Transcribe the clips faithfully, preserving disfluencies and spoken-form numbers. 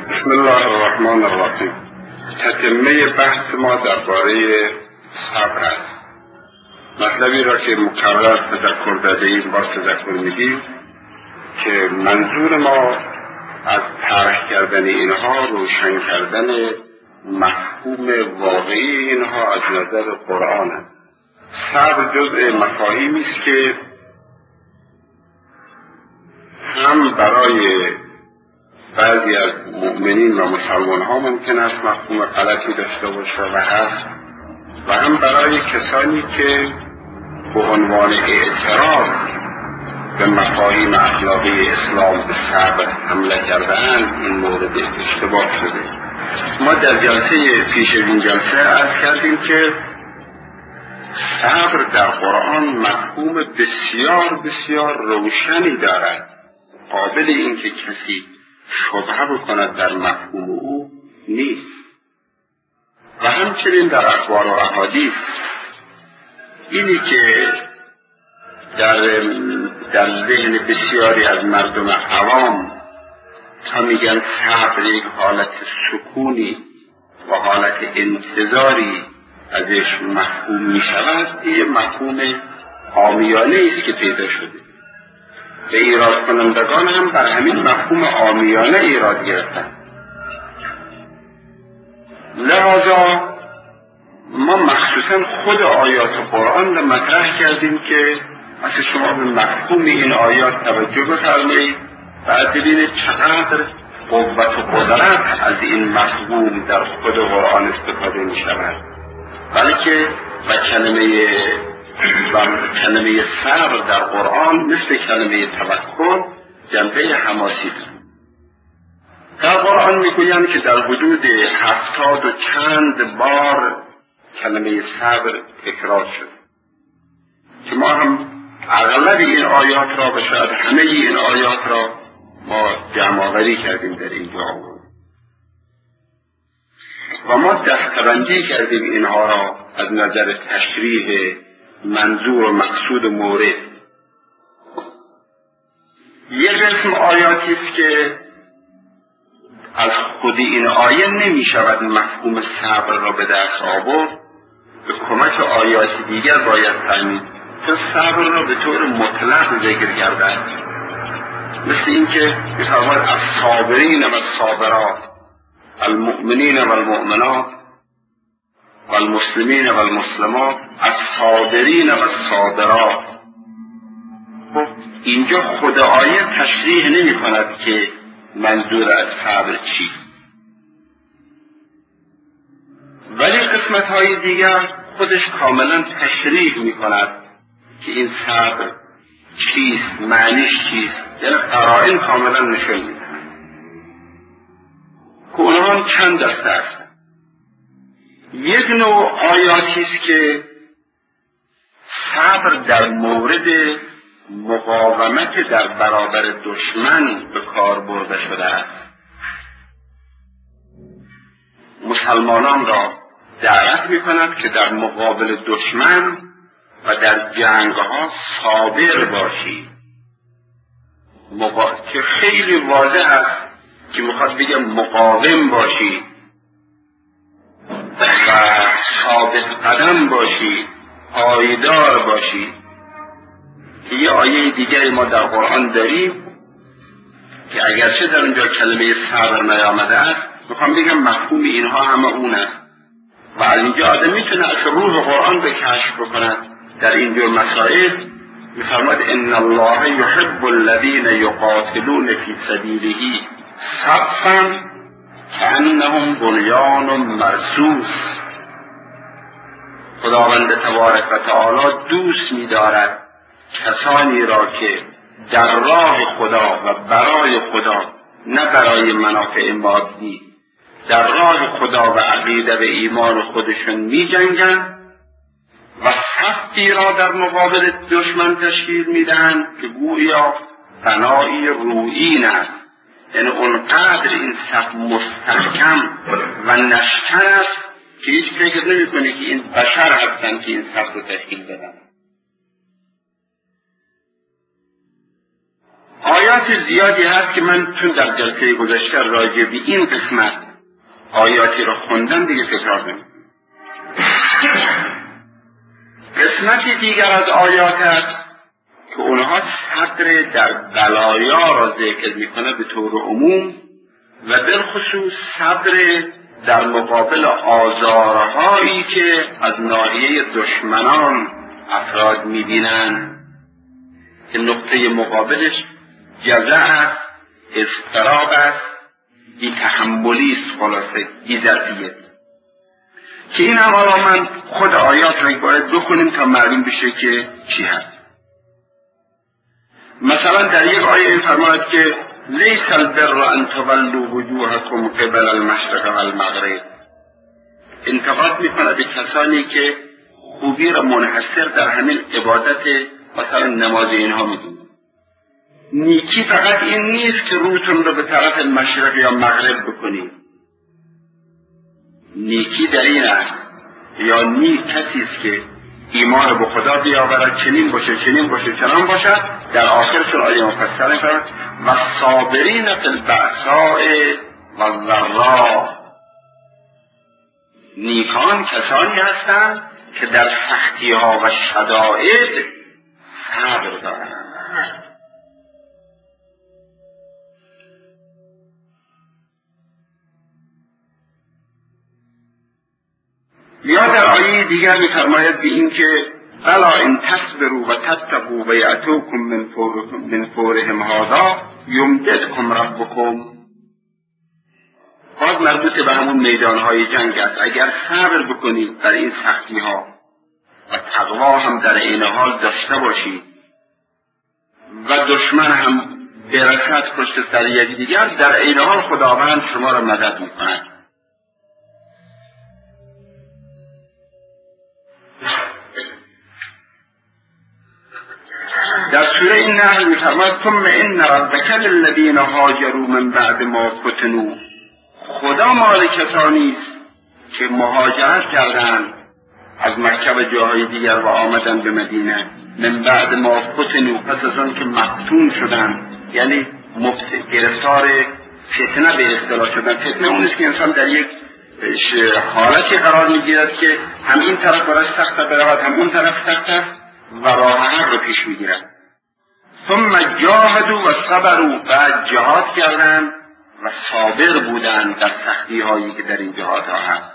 بسم الله الرحمن الرحیم. تتمه بحث ما درباره صبر است. مطلبی را که مکرر تذکر داده ایم باز تذکر میدیم که منظور ما از طرح کردن اینها روشن کردن مفهوم واقعی اینها از نظر قرآن است. صبر جزء مفاهیمی است که هم برای بعضی از مؤمنین و مسلمان ها ممکن است مفهوم غلطی داشته باشه و هست، و هم برای کسانی که به عنوان اعتراض به مفاهیم اخلاقی اسلام به صبر حمله کرده‌اند این مورد اشتباه شده. ما در جلسه پیش این جلسه عرض کردیم که صبر در قرآن مفهوم بسیار بسیار روشنی دارد، قابل این که کسی شبهه بکند در مفهوم او نیست. و همچنین در اخبار و احادیث اینی که در در ذهن بسیاری از مردم عوام تا میگن صبر یک حالت سکونی و حالت انتظاری ازش مفهوم میشود، یه مفهوم عامیانه است که پیدا شده. به ایراد کنندگان هم بر همین مفهوم عامیانه ایراد گرفتن. لذا ما مخصوصا خود آیات قرآن را مطرح کردیم که اصلا شما به مفهوم این آیات توجه بفرمایید، بعد ببینید چقدر قوت و قدرت از این مفهوم در خود قرآن استفاده می شود. بلکه و کلمه و کلمه صبر در قرآن مثل کلمه توکل جنبه حماسی دارد. در قرآن میگویند که در حدود هفتاد و چند بار کلمه صبر تکرار شد که ما هم اغلب این آیات را و شاید همه این آیات را ما جمع‌آوری کردیم در اینجا و ما دسته‌بندی کردیم اینها را از نظر تشریح منظور و مقصود و مورد. یک قسم آیاتی است که از خود این آیه نمی شود مفهوم صبر را به دست آورد، به کمک آیات دیگر باید فهمید تا صبر را به طور مطلق ذکر کردند، مثل اینکه می‌فرماید الصابرین و الصابرات المؤمنین و المؤمنات والمسلمین و المسلمات الصابرین و الصابرات. خب اینجا خود آیه تشریح نمی کند که منظور از صبر چیست، ولی قسمت های دیگر خودش کاملا تشریح می کند که این صبر چیست، معنیش چیست، یعنی قرائن کاملا نشون می دهند که اونها چند دسته است. یک نوع آیاتی است که صبر در مورد مقاومت در برابر دشمن به کار برده شده است. مسلمانان را دعوت می کند که در مقابل دشمن و در جنگ ها صابر باشید، مقا... که خیلی واضح است که میخواد بگه مقاوم باشید و ثابت قدم باشید، پایدار باشید. که یه آیه دیگری ما در قرآن داریم که اگرچه در اونجا کلمه صبر نیامده است، میخوام بگم مفهوم اینها همه اون است و از اینجا آدم میتونه از روح قرآن به کشف بکند در اینجور مسائل. میفرماید ان الله یحب الذین یقاتلون فی سبیله صفا کأنهم بنیان مرصوص. خداوند تبارک و تعالی دوست می‌دارد کسانی را که در راه خدا و برای خدا، نه برای منافع مادی، در راه خدا و عقیده و ایمان خودشون می‌جنگند و صفی را در مقابل دشمن تشکیل میدن که گویا بنایی رویین است، یعنی اونقدر این صف مستحکم و نشکن است که هیچ فکر نمی کنی که این بشر هستن که این صف رو تشکیل بدن. آیات زیادی هست که من چون در جلسه گذشته راجع به این قسمت آیاتی رو خوندم دیگه تکرار نمی‌کنم. قسمتی دیگر از آیات هست که اونها صبر در بلایا را ذکر میکنه به طور عموم و بالخصوص صبر در مقابل آزارهایی که از ناحیه دشمنان افراد میبینن که نقطه مقابلش جزع است، اضطراب است، بی تحملی است، خلاصه ایزدیت که این هم حالا من خود آیات را باید بخونیم تا معلوم بشه که چی هست. مثلا در یک آیه این فرماید که لیس البر ان تولوا وجوهکم قبل المشرق والمغرب. انتقاد میکنه به کسانی که خوبی را منحصر در همین عبادت مثلا نماز اینها میدونن. نیکی فقط این نیست که روتون رو به طرف مشرق یا مغرب بکنید. نیکی در این است یا نیک کسی است که ایمان به خدا بیاورد، چنین باشه چنین باشه چنان باشد. در آخرشون آیه مفصل فرمود و صابرین فی البأساء و الضراء. نیکان کسانی هستند که در سختی ها و شدائد صبر دارند. یا در آیه دیگر می‌فرماید به این که بلا ان تصبروا و تتقوا و یأتوکم من فورکم من فورهم هذا یمددکم ربکم. باز مربوط به همون میدانهای جنگ است. اگر صبر بکنید در این سختی ها و تقوا هم در این حال داشته باشید و دشمن هم برکت پشت سر یک دیگر، در این حال خداوند شما را مدد میکند. در سوره النحل می‌فرماید ثم ان ربک للذین هاجروا من بعد ما فتنوا. خدا مال کسانی است که مهاجرت کردند از مکه و جاهای دیگر و آمدن به مدینه من بعد ما فتنوا، پس از آن که مفتون شدند، یعنی گرفتار فتنه به اصطلاح شدن. فتنه اون است که انسان در یک حالتی قرار میگیرد که هم این طرف برای سخت برود هم اون طرف سخت است و راه حق رو پیش میگیرد. ثم جاهدوا و صبروا، بعد جهاد کردند و صابر بودند در سختی هایی که در این جهاد ها هست.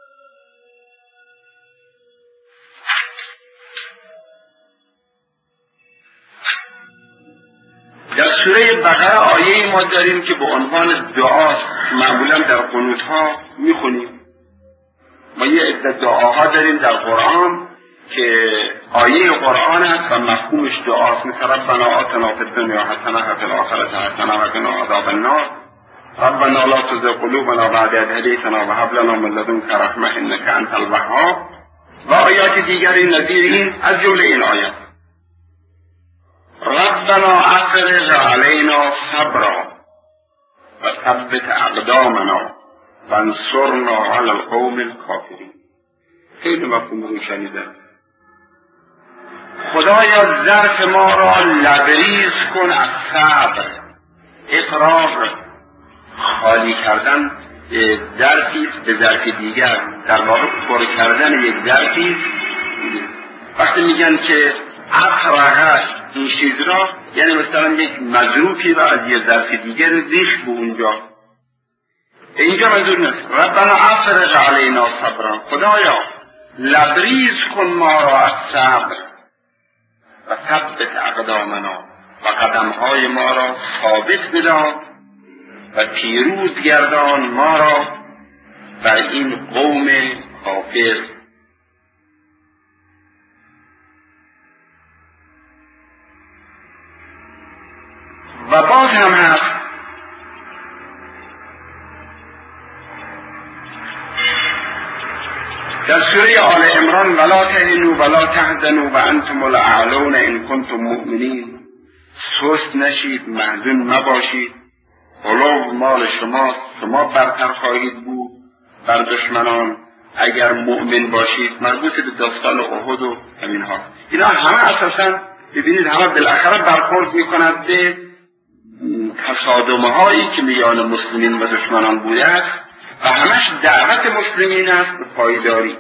در سوره بقره آیه ما داریم که به عنوان دعا معمولا در قنوت ها میخونیم. ما یه عده دعاها داریم در قرآن که آیه قرآن است و مفهومش دعاست، مثل ربنا آتنا فی الدنیا حسنه و فی الآخرة حسنه و قنا عذاب النار، ربنا لا تزغ قلوبنا بعد إذ هدیتنا و هب لنا من لدنک رحمة انک انت الوهاب و آیات دیگری نظیر این از جمله این آیات. ربنا افرغ علینا صبرا و ثبت اقدامنا و انصرنا علی القوم الکافرین. خیلی مفهوم روشنی داره. خدایا ظرف ما را لبریز کن از صبر. اقرار خالی کردن ظرفی است به ظرف دیگر، در واقع پر کردن یک ظرفی است. وقتی میگن که افرغ این چیز را، یعنی مثلا یک مظروفی را از یک ظرف دیگر ریخت به اونجا. اینجا منظور نیست. ربنا افرغ علینا صبرا، خدایا لبریز کن ما را از صبر و ثبت اقدامنا و قدمهای ما را ثابت بدار و پیروز گردان ما را بر این قوم کافر. و باز هم هست در سوره آل عمران ولا تهنوا ولا تحزنوا وانتم الاعلون ان کنتم مؤمنین. سست نشید، محزون نباشید، غلو مال شما، شما برتر خواهید بود بر دشمنان اگر مؤمن باشید. مربوط به داستان احد و همین ها. اینا همه اساسا ببینید همه بالاخره برخورد میکنند به تصادم‌هایی که میان مسلمین و دشمنان بوده است و همش دعوت مسلمین است به پایداری.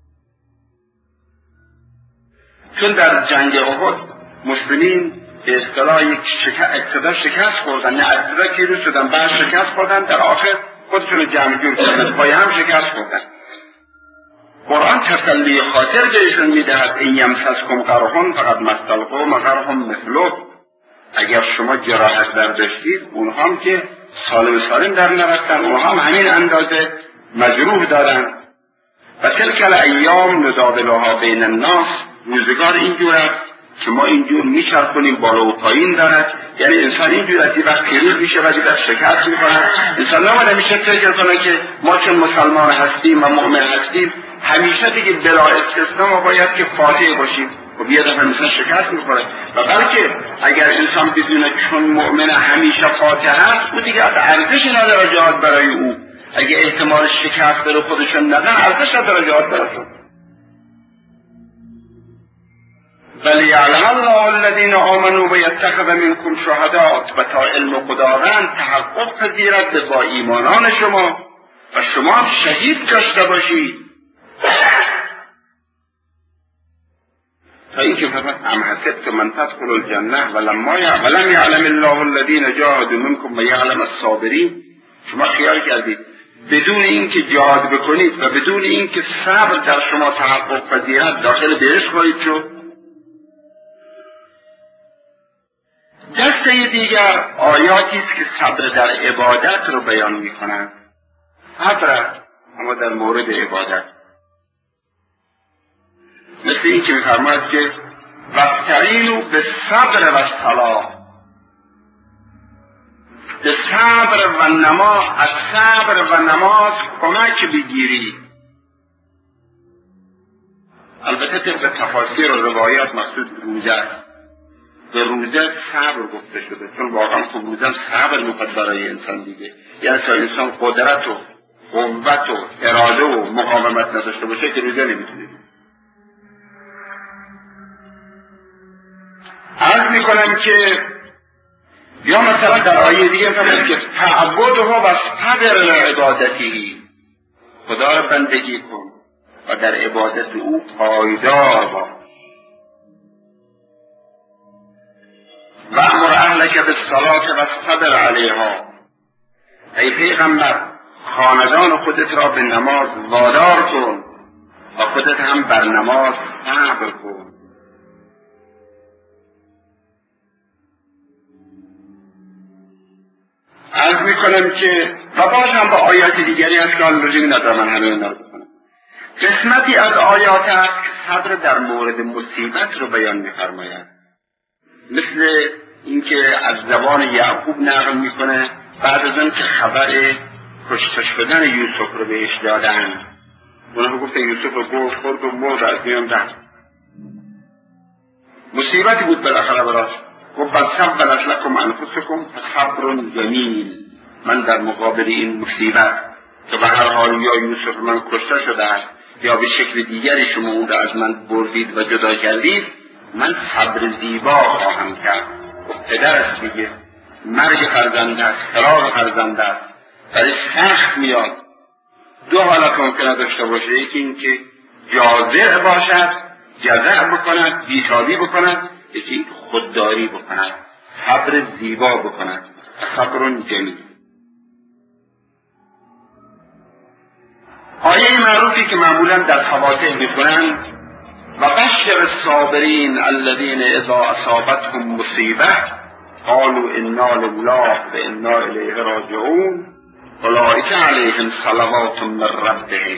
چون در جنگ احد مسلمین به اصطلاح یک ابتدا شکست خوردن، نه ابتدا پیروز شدن بعد شکست خوردن، در آخر خودشون رو جمع جور کردن، پای هم شکست خوردن. قرآن تسلی خاطر بهشون میدهد این یمسسکم قرحون فقط مس القوم قرحون مثله، اگر شما جراحت برداشتید اونها هم که سالم سالم در نرفتن، اونها هم همین اندازه مجروح دارن. و تلک الایام نداولها بین الناس، روزگار اینجور است که ما اینجور میچرخونیم بالا و پایین دارد. یعنی انسان اینجور از یه وقت پیروز میشه و یه وقت شکست میکنه. انسان نباید همیشه فکر کنه که ما چون مسلمان هستیم و مؤمن هستیم همیشه دیگه بلا استثنا ما باید که فاتح باشیم و یه دفعه مثلا شکست میخوره. و بلکه اگر انسان بدونه چون مؤمن همیشه فاتح هست، او دیگه ارزش نداره جهاد برای او. اگه احتمال شکست داره خودشون ندن، ارزش نداره جهاد براشون. ولی یعلم الله الذین آمنوا و یتخذ منکم شهداء، و تا علم خداوند تحقق پذیرد با ایمانان شما و شما هم شهید داشته باشید. تا اینکه فرمود ام حسبتم من تدخلوا الجنه ولما ولم یعلم الله الذین جاهدوا منکم و یعلم الصابرین. شما خیال کردید بدون اینکه جهاد بکنید و بدون اینکه صبر در شما تحقق پذیرد داخل بهشت خواهید شد؟ دسته دیگر آیاتی است که صبر در عبادت رو بیان می‌کنند. صبر اما در مورد عبادت، مثل این که می‌فرماید که واستعینوا بالصبر والصلاة، به صبر و نماز، از صبر و نماز کمک بگیرید. البته طبق تفاسیر و روایات مقصود روزه است. به روزه صبر گفته شده، چون واقعا خب روزه صبر میخواد برای انسان دیگه. یعنی تا انسان قدرت و قوت و اراده و مقاومت نداشته باشه که روزه نمیتونه. عرض میکنم که یا مثلا در آیه دیگه فرمود که تعبده و صبر لعبادته، خدا را بندگی کن و در عبادت او پایدار باش. و امر اهلک بالصلاة و صبر علیها، ای پیغمبر خاندان خودت را به نماز وادار کن و خودت هم بر نماز صبر کن. عرض میکنم که و باز هم با آیات دیگری هست که آن لزومی ندارم من همه اینا رو بکنم. قسمتی از آیات است که صبر در مورد مصیبت رو بیان میفرماید، مثل اینکه از زبان یعقوب نقل میکنه بعد از اینکه خبر کشته شدن یوسف رو بهش دادن، اونها گفتن یوسف رو گفت خورد و مرد از میان رفت، مصیبتی بود بالاخره براش. گفت بل سولت لکم انفسکم فصبر جمیل، من در مقابل این مصیبت که به هر حال یا یوسف من کشته شده است یا به شکل دیگری شما اون را از من بردید و جدا کردید، من صبر زیبا خواهم کرد. پدر است دیگه، مرگ فرزند است، فراق فرزند است، برای سخت میاد. دو حالت ممکنه داشته باشه، یکی این که جازع باشد، جزع بکند، بیتابی بکند، یکی خودداری بکند، صبر زیبا بکند. صبر جمیل. آیه معروفی که معمولا در فواتح میکنند و بشر الصابرین الذین اذا اصابتهم مصیبه قالوا انا لله و انا الیه راجعون اولئک علیهم صلوات من ربهم.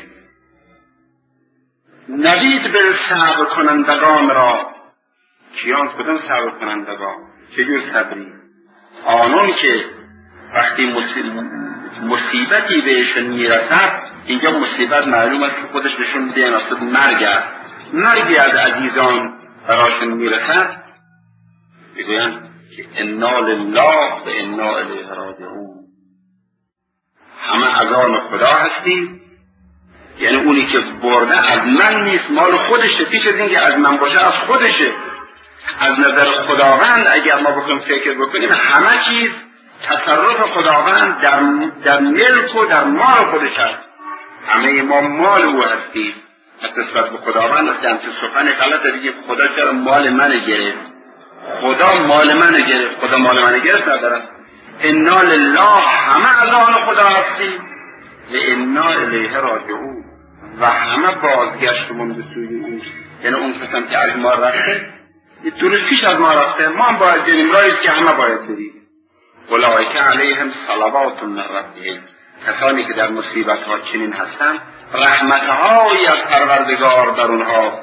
نوید به صبر کنندگان را. کیان؟ کدام صبر کنندگان؟ چجور صبری؟ آنان که وقتی مصیبتی بهشون میرسد، اینجا مصیبت معلوم است که خودش نشون میده اصلا مرگ است، مرگی از عزیزان براشون میرسد، میگویند که انا لله و انا الیه راجعون، همه از آن خدا هستیم. یعنی اونی که برده از من نیست، مال خودشه، پیش از اینکه از من باشه از خودشه. از نظر خداوند اگر ما بخوایم فکر بکنیم همه چیز تصرف خداوند در, در ملک و در مال خودش هست. همه ما مال او هستیم. نسبت به خداوند از جمع سخن غلط دیگه. خدا چرا مال من گرفت؟ خدا مال من گرفت. خدا مال من گرفت ندارد. انا لله، همه از آن خدا هستیم و انا الیه راجعون، و همه بازگشتمون به سوی او. یعنی اون قسم که از ما رفته یه درستیش از ما رفته، ما هم باید بریم راهی که همه باید بریم. اولئک علیهم صلوات من ربهم، کسانی که در مصیبت ها چنین هستند رحمتهایی از پروردگار بر اونها.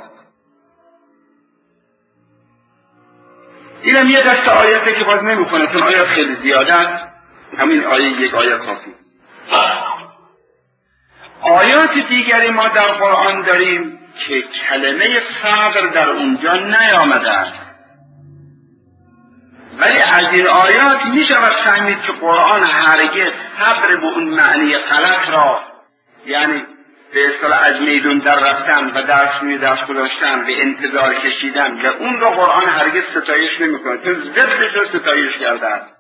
اینم یه دست آیته که باز نمی کنه چون آیات خیلی زیاده است. همین آیه یک آیه کافی. آیات دیگری ما در قرآن داریم که کلمه صبر در اونجا نیامده است، ولی از این آیات می شود فهمید که قرآن هرگز صبر به اون معنی غلط را، یعنی به اصطلاح از میدون در رفتن و درس روی دست گذاشتن به انتظار کشیدن، و اون را قرآن هرگز ستایش نمی کنه چون ضدش را ستایش کرده است.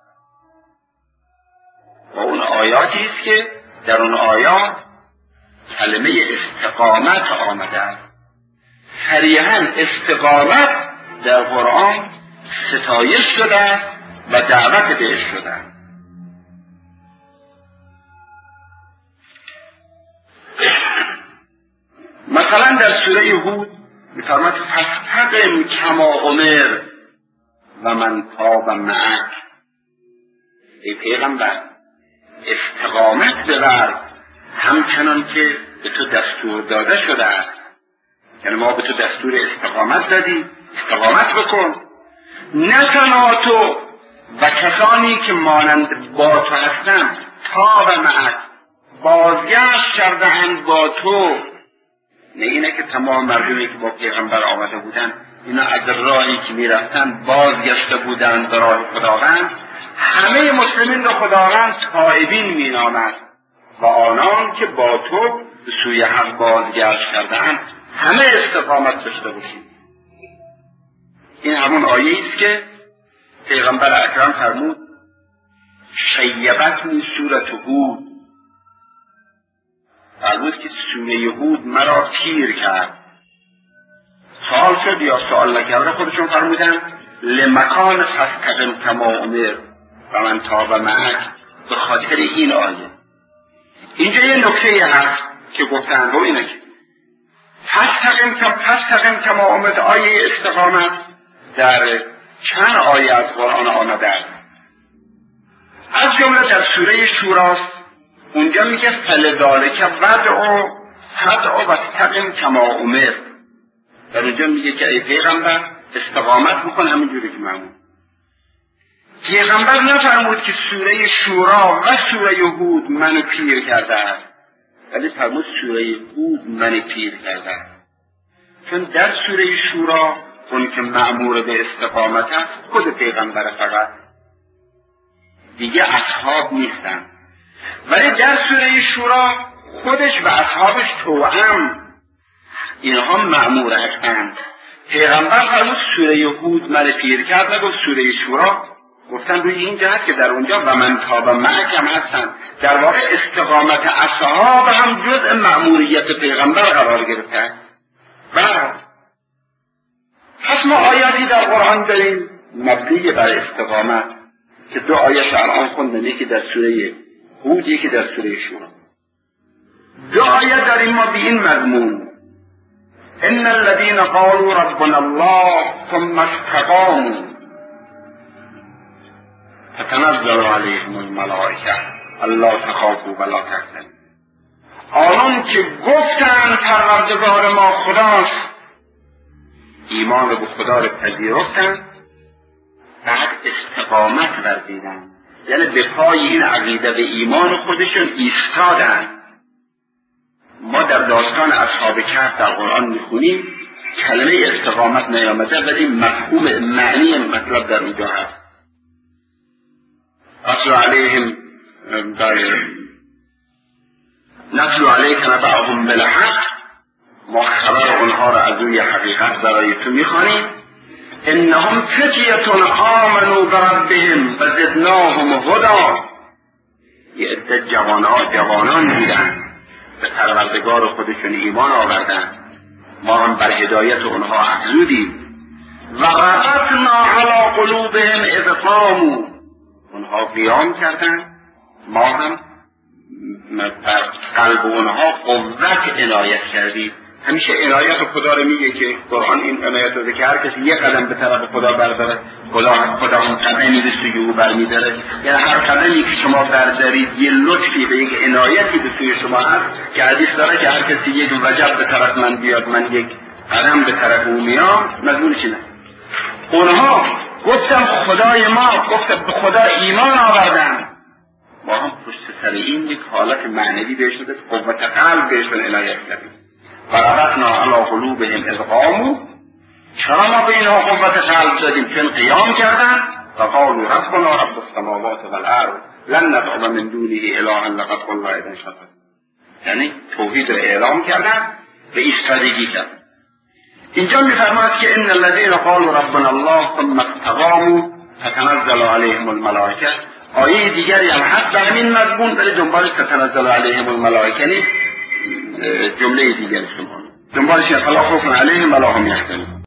و اون آیاتی است که در اون آیات کلمه استقامت آمده است. صریحاً استقامت در قرآن ستایش شده و دعوت بهش شده. مثلا در سوره هود می‌فرماید فاستقم کما امر و من تاب معک. ای پیغمبر استقامت ببر همچنان که به تو دستور داده شده است. یعنی ما به تو دستور استقامت دادیم، استقامت بکن. نه تنها تو و کسانی که مانند با تو هستند تاب معک، بازگشت کرده اند با تو. نه اینه که تمام مردمی که با پیغمبر آمده بودن اینا از راهی که میرفتن بازگشته بودند به راه خداوند. همه مسلمین را خداوند تائبین مینامد و آنان که با تو به سوی حق بازگشت کرده اند همه استقامت داشته باشید. این همون آیه است که پیغمبر اکرم فرمود شیبتنی سورة هود، فرمود که سوره هود مرا پیر کرد. سوال شد یا سوال نکرده؟ خودشون فرمودن لمکان فاستقم کما امر و من تاب معک، به خاطر این آیه. اینجا یه نکته هست که گفتن رو اینه که فاستقم کم فاستقم کما امر، آیه استقامت در چند آیه از قرآن آمده است. از جمله در سوره شوراست. اونجا میگه فلذالک ودعوا فادع واستقم کما امر. در اونجا میگه که ای پیغمبر استقامت بکن همینجوری که معمول. پیغمبر نفرمود که سوره شورا و سوره هود منو پیر کرده است، ولی فرمود سوره هود منو پیر کرده است. چون در سوره شورا اون که مأمور به استقامت است خود پیغمبر فقط، دیگه اصحاب نیستن. ولی در سوره شورا خودش و اصحابش توأم، اینها مأمور هستند. پیغمبر فرمود سوره هود من پیر کرد، نگفت سوره شورا. گفتن روی این جهت که در اونجا و من تاب معک هم هستن. در واقع استقامت اصحاب هم جزء مأموریت پیغمبر قرار گرفته. بله، پس ما آیاتی در قرآن داریم مبنی بر استقامت که دو آیه الان خوندن، یکی در سوره هود یکی در سوره شورا. دو آیه داریم ما به این مضمون ان الذين قالوا ربنا الله ثم استقاموا تتنزل عليهم الملائكه الا تخافوا ولا تحزنوا. آنان که گفتند پروردگار ما خداست، ایمان به خدا را پذیرفتند، بعد استقامت ورزیدند، یعنی به پای این عقیده به ایمان خودشون ایستادند. ما در داستان اصحاب کهف در قرآن میخونیم کلمه استقامت نیامده، ولی مفهوم معنی مطلب در اونجا هست. اصل علیهم نتلو علیک نبأهم بالحق، ما خبر اونها را از روی حقیقت برای تو میخوانیم. انهم فتیة آمنوا بربهم و زدناهم هدی. یه عده جوانان جوانان بودن به پروردگار خودشون ایمان آوردن، ما هم بر هدایت اونها افزودیم. و ربطنا علی قلوبهم اذ قاموا، اونها قیام کردن، ما هم بر قلب اونها قوت عنایت کردیم. همیشه عنایت خدا رو میگه که قرآن این عنایت رو که هر کسی یک قدم به طرف خدا برداره خدا خدا هم قدمی به سوی او برمیداره. یعنی هر قدمی که شما بردارید یه لطفی به یک عنایتی به سوی شما هست که حدیث داره که هر کسی یک وجب به طرف من بیاد من یک قدم به طرف او میام مضمونش اینه. اونها گفتم خدای ما، گفتم به خدا ایمان آوردن، ما هم پشت سر این یک حالت معنوی بهشون داد، قوت قلب بهشون عنایت کردیم. و ربطنا علی قلوبهم اذ قاموا، چرا ما به اینها قوت قلب دادیم؟ چون قیام کردن. و قالوا ربنا رب السماوات والارض لن ندعو من دونه الها لقد قلنا اذا شططا، یعنی توحید رو اعلام کردن و ایستادگی کردن. اینجا میفرماید که ان الذين قالوا ربنا الله ثم استقاموا تتنزل عليهم الملائکه. آیه دیگری هم هست در این مضمون ولی دنبالش تتنزل علیهم الملائکه نیست، جمله دیگری شما دنبالش فلا خوف علیهم ولا هم یحزنون.